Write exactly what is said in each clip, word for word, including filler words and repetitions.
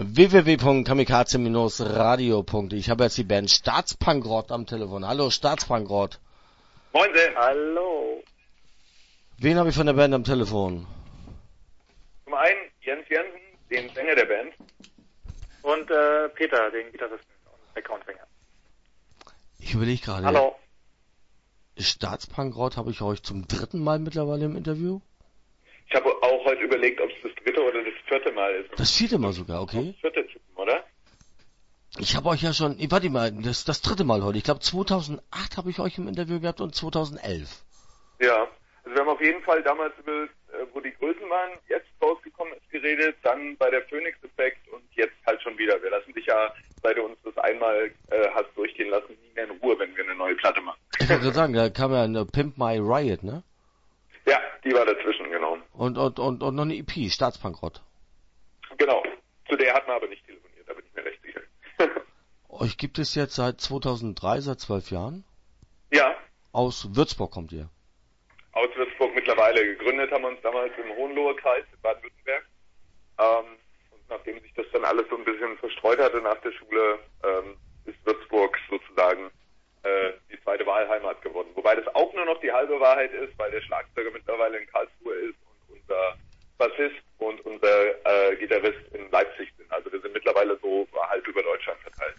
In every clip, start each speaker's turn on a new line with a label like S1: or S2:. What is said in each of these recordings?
S1: w w w punkt kamikaze radio punkt de. Ich habe jetzt die Band Staatspunk-Rott am Telefon. Hallo, Staatspunk-Rott.
S2: Moin, hallo.
S1: Wen habe ich von der Band am Telefon?
S2: Zum einen Jens Jensen, den Sänger der Band. Und äh, Peter, den Gitarristen und Background-Sänger.
S1: Ich überlege gerade.
S2: Hallo.
S1: Staatspunk-Rott habe ich euch zum dritten Mal mittlerweile im Interview?
S2: Ich habe auch heute überlegt, ob es das dritte oder das vierte Mal ist.
S1: Das vierte Mal sogar, okay.
S2: Das vierte Typen, oder?
S1: Ich habe euch ja schon, warte mal, das das dritte Mal heute. Ich glaube zweitausendacht habe ich euch im Interview gehabt und zweitausendelf.
S2: Ja, also wir haben auf jeden Fall damals über, wo die Größen waren, jetzt rausgekommen ist geredet, dann bei der Phoenix-Effekt und jetzt halt schon wieder. Wir lassen dich ja, seit du uns das einmal äh, hast durchgehen lassen, nie mehr in Ruhe, wenn wir eine neue Platte machen.
S1: Ich wollte gerade sagen, da kam ja eine Pimp My Riot, ne?
S2: Ja, die war dazwischen, genau.
S1: Und, und, und, und noch eine E P, Staatspunk-Rott.
S2: Genau. Zu der hatten wir aber nicht telefoniert, da bin ich mir recht sicher.
S1: Euch gibt es jetzt seit zweitausenddrei, seit zwölf Jahren?
S2: Ja.
S1: Aus Würzburg kommt ihr?
S2: Aus Würzburg mittlerweile. Gegründet haben wir uns damals im Hohenloher Kreis in Baden-Württemberg. Ähm, und nachdem sich das dann alles so ein bisschen verstreut hatte nach der Schule, ähm, ist Würzburg sozusagen äh, die zweite Wahlheimat geworden. Wobei das auch nur noch die halbe Wahrheit ist, weil der Schlagzeuger mittlerweile in Karlsruhe ist und unser Bassist und unser äh, Gitarrist in Leipzig sind. Also wir sind mittlerweile so halb über Deutschland verteilt.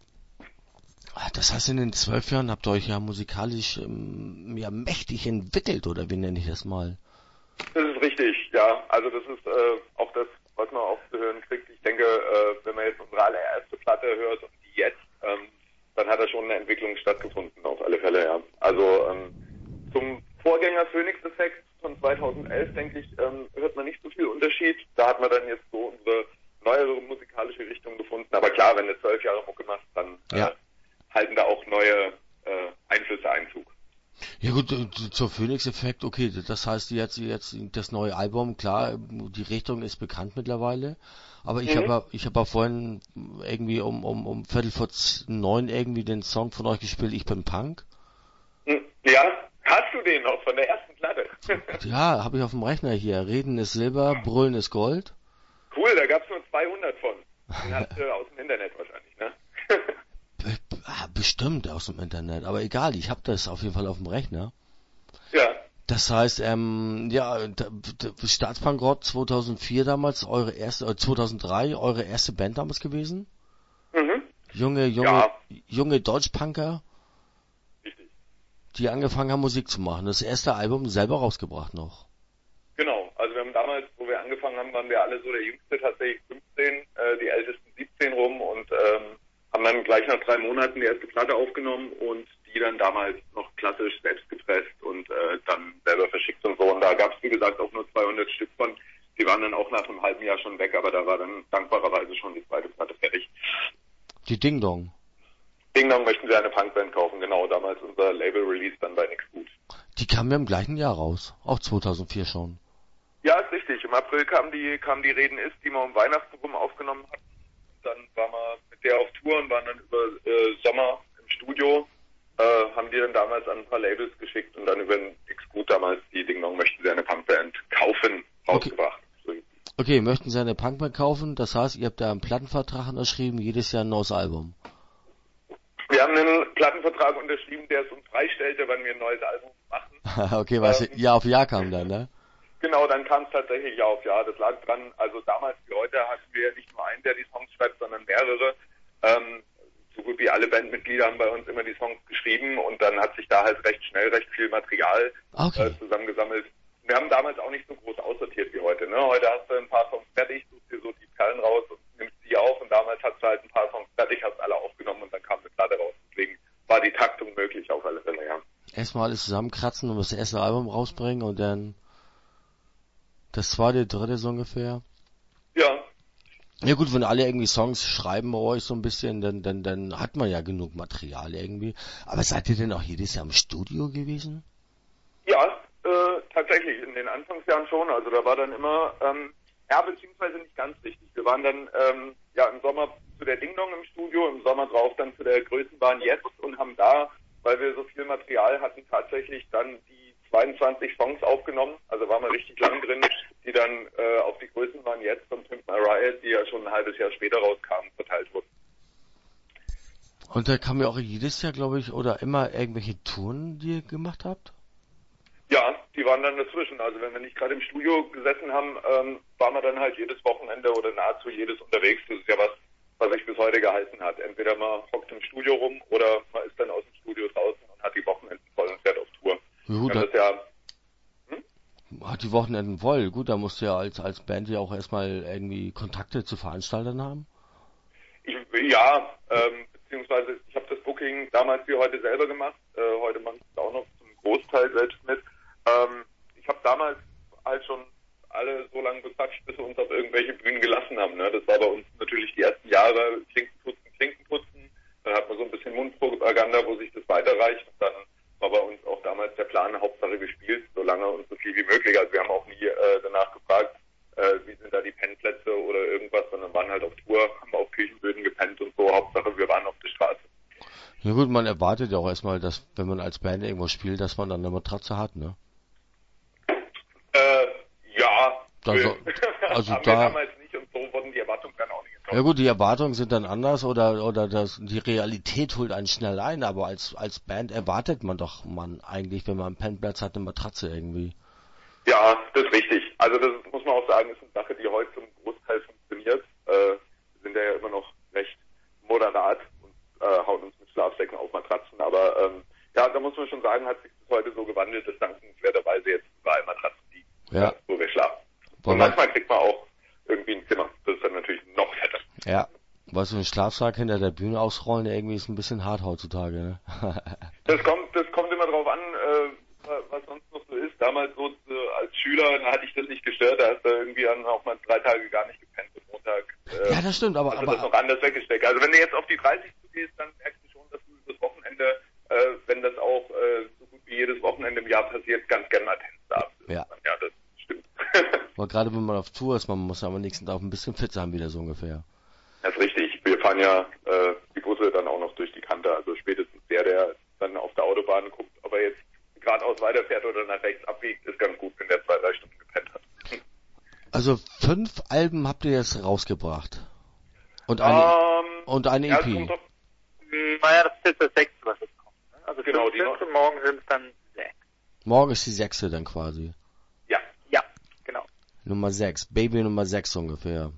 S1: Das heißt, in den zwölf Jahren habt ihr euch ja musikalisch ähm, ja mächtig entwickelt, oder wie nenne ich das mal?
S2: Das ist richtig, ja. Also das ist äh, auch das, was man auch zu hören kriegt. Ich denke, äh, wenn man jetzt unsere allererste Platte hört und die jetzt, ähm, dann hat da schon eine Entwicklung stattgefunden, auf alle Fälle, ja. Also ähm, zum Vorgänger Phoenix-Effekt von zweitausendelf, denke ich, ähm, hört man nicht so viel Unterschied. Da hat man dann jetzt so unsere neuere musikalische Richtung gefunden. Aber klar, wenn du zwölf Jahre Mucke machst, dann äh,
S1: ja.
S2: halten da auch neue äh, Einflüsse Einzug.
S1: Ja gut, zur Phoenix-Effekt, okay, das heißt jetzt jetzt das neue Album, klar, die Richtung ist bekannt mittlerweile, aber ich mhm. habe ich habe vorhin irgendwie um um um Viertel vor neun irgendwie den Song von euch gespielt, Ich bin Punk.
S2: Ja, hast du den noch von der ersten Platte?
S1: Ja, habe ich auf dem Rechner hier. Reden ist Silber, Brüllen ist Gold.
S2: Cool, da gab's nur zweihundert von. Den hast du aus dem Internet wahrscheinlich, ne?
S1: Bestimmt aus dem Internet, aber egal, ich habe das auf jeden Fall auf dem Rechner.
S2: Ja.
S1: Das heißt, ähm, ja, Staatspunk-Rott zweitausendvier damals, eure erste, äh, zweitausenddrei, eure erste Band damals gewesen?
S2: Mhm.
S1: Junge, junge,
S2: ja.
S1: junge Deutschpunker,
S2: richtig,
S1: die angefangen haben Musik zu machen. Das erste Album selber rausgebracht noch.
S2: Genau, also wir haben damals, wo wir angefangen haben, waren wir alle so der Jüngste tatsächlich fünfzehn, äh, die Ältesten siebzehn rum und ähm, haben dann gleich nach drei Monaten die erste Platte aufgenommen und die dann damals noch klassisch selbst gepresst und äh, dann selber verschickt und so. Und da gab es, wie gesagt, auch nur zweihundert Stück von. Die waren dann auch nach einem halben Jahr schon weg, aber da war dann dankbarerweise schon die zweite Platte fertig.
S1: Die Ding Dong.
S2: Ding Dong möchten sie eine Punkband kaufen, genau. Damals unser Label-Release dann bei Nix Gut.
S1: Die kamen ja im gleichen Jahr raus, auch zweitausendvier schon.
S2: Ja, ist richtig. Im April kam die, kam die Reden ist, die wir um Weihnachten rum aufgenommen hatten. Dann waren wir mit der auf Tour und waren dann über äh, Sommer im Studio, äh, haben die dann damals an ein paar Labels geschickt und dann über Nix Gut damals die Ding Dong möchten sie eine Punkband kaufen, rausgebracht.
S1: Okay. okay, möchten sie eine Punkband kaufen, das heißt, ihr habt da einen Plattenvertrag unterschrieben, jedes Jahr ein neues Album.
S2: Wir haben einen Plattenvertrag unterschrieben, der es uns freistellte, wann wir ein neues Album machen.
S1: Okay, was ähm, Jahr auf Jahr kam dann, ne?
S2: Genau, dann kam es tatsächlich Jahr auf Jahr. Das lag dran, also damals wie heute hatten wir nicht nur einen, der die Songs schreibt, sondern mehrere. Ähm, so gut wie alle Bandmitglieder haben bei uns immer die Songs geschrieben und dann hat sich da halt recht schnell recht viel Material
S1: okay.
S2: äh, zusammengesammelt. Wir haben damals auch nicht so groß aussortiert wie heute. Ne? Heute hast du ein paar Songs fertig, suchst dir so die Perlen raus und nimmst die auf und damals hast du halt ein paar Songs fertig, hast alle aufgenommen und dann kam eine Platte raus. Deswegen war die Taktung möglich auf alle Fälle, ja.
S1: Erstmal alles zusammenkratzen und das erste Album rausbringen und dann das zweite, dritte so ungefähr.
S2: Ja.
S1: Ja gut, wenn alle irgendwie Songs schreiben bei euch so ein bisschen, dann, dann, dann hat man ja genug Material irgendwie. Aber seid ihr denn auch jedes Jahr im Studio gewesen?
S2: Ja, äh, tatsächlich, in den Anfangsjahren schon. Also da war dann immer, ähm, ja, beziehungsweise nicht ganz richtig. Wir waren dann, ähm, ja, im Sommer zu der Ding Dong im Studio, im Sommer drauf dann zu der Größenbahn jetzt und haben da, weil wir so viel Material hatten, tatsächlich dann die zweiundzwanzig Songs aufgenommen. Also waren wir richtig lang drin. Die die dann äh, auf die Größenwahn jetzt von Pimp My Ride, die ja schon ein halbes Jahr später rauskamen, verteilt wurden.
S1: Und da kam ja auch jedes Jahr, glaube ich, oder immer irgendwelche Touren, die ihr gemacht habt?
S2: Ja, die waren dann dazwischen. Also wenn wir nicht gerade im Studio gesessen haben, ähm, waren wir dann halt jedes Wochenende oder nahezu jedes unterwegs. Das ist ja was, was sich bis heute gehalten hat. Entweder man hockt im Studio rum oder man ist dann aus dem Studio draußen und hat die Wochenenden voll und fährt auf Tour.
S1: Gut,
S2: das ja,
S1: hm? Hat die Wochenenden voll. Gut, da musst du ja als, als Band ja auch erstmal irgendwie Kontakte zu Veranstaltern haben.
S2: Ich, ja, ähm, beziehungsweise ich habe das Booking damals wie heute selber gemacht. Äh, heute mache ich es auch noch zum Großteil selbst mit. Ähm, ich habe damals halt schon alle so lange bequatscht, bis wir uns auf irgendwelche Bühnen gelassen haben. Ne? Das war bei uns natürlich die ersten Jahre Klinkenputzen, Klinkenputzen. Dann hat man so ein bisschen Mundpropaganda, wo sich das weiterreicht. Und dann war bei uns auch damals der Plan, Hauptsache gespielt, so lange und so viel wie möglich. Also wir haben auch nie äh, danach gefragt, äh, wie sind da die Pennplätze oder irgendwas, sondern waren halt auf Tour, haben auf Küchenböden gepennt und so. Hauptsache wir waren auf der Straße.
S1: Ja gut, man erwartet ja auch erstmal, dass, wenn man als Band irgendwo spielt, dass man dann eine Matratze hat, ne?
S2: Äh, ja.
S1: Also, also
S2: haben
S1: da,
S2: wir damals nicht und so wurden die Erwartungen dann auch nicht enttäuscht.
S1: Ja gut, die Erwartungen sind dann anders oder oder das die Realität holt einen schnell ein, aber als als Band erwartet man doch man eigentlich, wenn man einen Pennplatz hat, eine Matratze irgendwie.
S2: Ja, das ist richtig. Also das muss man auch sagen, ist eine Sache, die heute zum Großteil funktioniert. Äh, wir sind ja immer noch recht moderat und äh, hauen uns mit Schlafsäcken auf Matratzen, aber ähm, ja, da muss man schon sagen, hat sich bis heute so gewandelt, dass dankenswerterweise jetzt überall Matratzen liegen,
S1: ja.
S2: wo wir schlafen.
S1: Weil
S2: und manchmal kriegt man auch irgendwie ein Zimmer. Das ist dann natürlich noch fetter.
S1: Ja, weil so ein Schlafsack hinter der Bühne ausrollen, irgendwie ist ein bisschen hart heutzutage, ne?
S2: das kommt, das kommt immer drauf an, äh, was sonst noch so ist. Damals so äh, als Schüler, da hatte ich das nicht gestört, da hast du irgendwie dann auch mal drei Tage gar nicht gepennt und Montag. Äh,
S1: ja, das stimmt, aber
S2: hast du
S1: aber
S2: das noch anders weggesteckt. Also wenn du jetzt auf die dreißig zugehst, dann merkst du schon, dass du das Wochenende, äh, wenn das auch äh, so gut wie jedes Wochenende im Jahr passiert, ganz gerne mal tanzen darfst.
S1: Ja.
S2: Ja, das stimmt.
S1: Aber gerade wenn man auf Tour ist, man muss ja am nächsten Tag ein bisschen fit sein wieder so ungefähr.
S2: Das ist richtig. Wir fahren ja äh, die Busse dann auch noch durch die Kante. Also spätestens der, der dann auf der Autobahn guckt, ob er jetzt geradeaus weiterfährt oder nach rechts abbiegt, ist ganz gut, wenn der zwei, drei Stunden gepennt hat.
S1: Also fünf Alben habt ihr jetzt rausgebracht. Und eine, um, und eine E P.
S3: Ja, naja, das ist jetzt das sechste, was jetzt kommt. Ne? Also
S2: genau,
S3: fünf die und morgen sind es dann sechs.
S1: Morgen ist die sechste dann quasi.
S2: Ja.
S3: Ja, genau.
S1: Nummer sechs. Baby Nummer sechs ungefähr.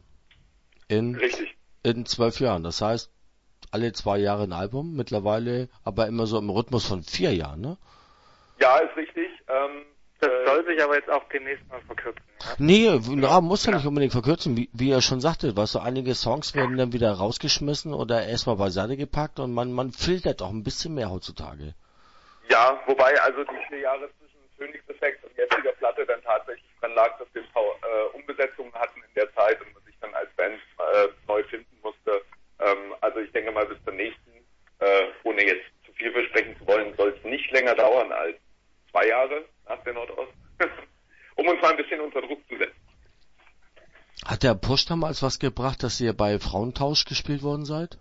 S1: In,
S2: Richtig.
S1: In zwölf Jahren. Das heißt, alle zwei Jahre ein Album mittlerweile, aber immer so im Rhythmus von vier Jahren, ne?
S2: Ja, ist richtig. Ähm,
S3: das äh, soll sich aber jetzt auch demnächst mal verkürzen. Ja?
S1: Nee, na, muss ja nicht unbedingt verkürzen. Wie, wie er schon sagte, weißt du, einige Songs werden dann wieder rausgeschmissen oder erstmal beiseite gepackt und man, man filtert auch ein bisschen mehr heutzutage.
S2: Ja, wobei also die vier Jahre zwischen Phoenix-Effekt und jetziger Platte dann tatsächlich dran lag, dass wir äh, Umbesetzungen hatten in der Zeit und man sich dann als Band äh, neu finden musste. Ähm, also ich denke mal bis zur nächsten, äh, ohne jetzt zu viel versprechen zu wollen, soll es nicht länger dauern als zwei Jahre nach der Nordost, um uns mal ein bisschen unter Druck zu setzen.
S1: Hat der Push damals was gebracht, dass ihr bei Frauentausch gespielt worden seid?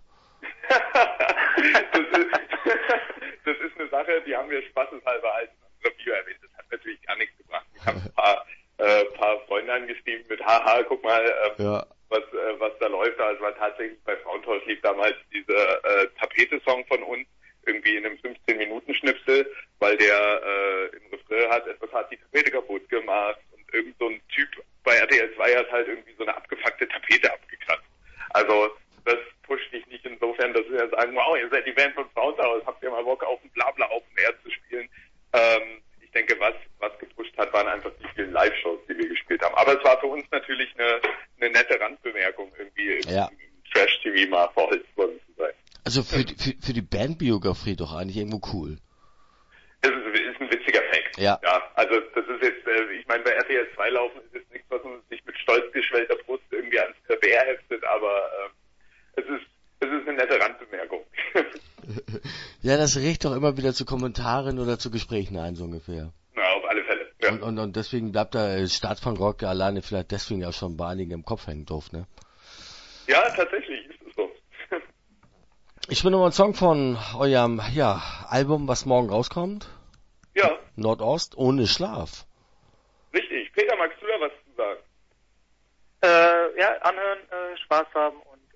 S2: das, ist, das ist eine Sache, die haben wir spaßeshalber als Review erwähnt. Das hat natürlich gar nichts gebracht. Ich habe ein paar, äh, paar Freunde angeschrieben mit Haha, guck mal, ähm, ja. was, äh, was da läuft. Also war tatsächlich bei Frauentausch lief damals dieser äh, Tapete-Song von uns irgendwie in einem fünfzehn-Minuten-Schnipsel, weil der äh, im Refrain hat, etwas hat die Tapete kaputt gemacht und irgend so ein Typ bei R T L zwei hat halt irgendwie so eine abgefuckte Tapete abgekratzt. Also das pusht dich nicht insofern, dass wir sagen, wow, ihr seid die Band von Frauentausch, habt ihr mal Bock auf ein Blabla Open Air zu spielen. Ähm, ich denke, was was gepusht hat, waren einfach die vielen Live-Shows, die wir gespielt haben. Aber es war für uns natürlich eine, eine nette Randbemerkung, irgendwie im,
S1: ja.
S2: im Trash-T V mal verholzt worden zu sein.
S1: Also für, für, für die Bandbiografie doch eigentlich irgendwo cool.
S2: Das ist, ist ein witziger Fact.
S1: Ja.
S2: Ja. Also das ist jetzt, äh, ich meine, bei R T L zwei laufen ist jetzt nichts, was man sich mit stolz geschwellter Brust irgendwie ans Klavier heftet, aber äh, es ist es ist eine nette Randbemerkung.
S1: Ja, das regt doch immer wieder zu Kommentaren oder zu Gesprächen ein, so ungefähr.
S2: Ja, auf alle Fälle. Ja.
S1: Und, und, und deswegen bleibt der Staatsfunk Rock alleine vielleicht deswegen ja schon bei einigen im Kopf hängen doof, ne?
S2: Ja, tatsächlich ist es so.
S1: Ich will nochmal einen Song von eurem, ja, Album, was morgen rauskommt.
S2: Ja.
S1: Nordost, ohne Schlaf.
S2: Richtig. Peter, magst du da was zu sagen?
S3: Äh, ja, anhören, äh, Spaß haben